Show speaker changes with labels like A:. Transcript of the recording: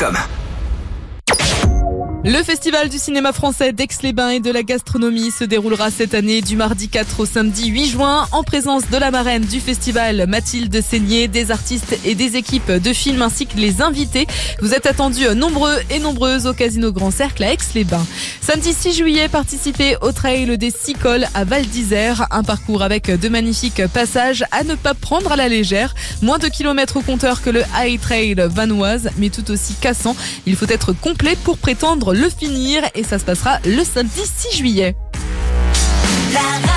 A: aix-les-bains.com.
B: Le festival du cinéma français d'Aix-les-Bains et de la gastronomie se déroulera cette année du mardi 4 au samedi 8 juin en présence de la marraine du festival Mathilde Seigné, des artistes et des équipes de films ainsi que les invités. Vous êtes attendus nombreux et nombreuses au Casino Grand Cercle à Aix-les-Bains. Samedi 6 juillet, participez au Trail des 6 cols à Val d'Isère, un parcours avec de magnifiques passages à ne pas prendre à la légère. Moins de kilomètres au compteur que le High Trail vanoise, mais tout aussi cassant. Il faut être complet pour prétendre le finir et ça se passera le samedi 6 juillet.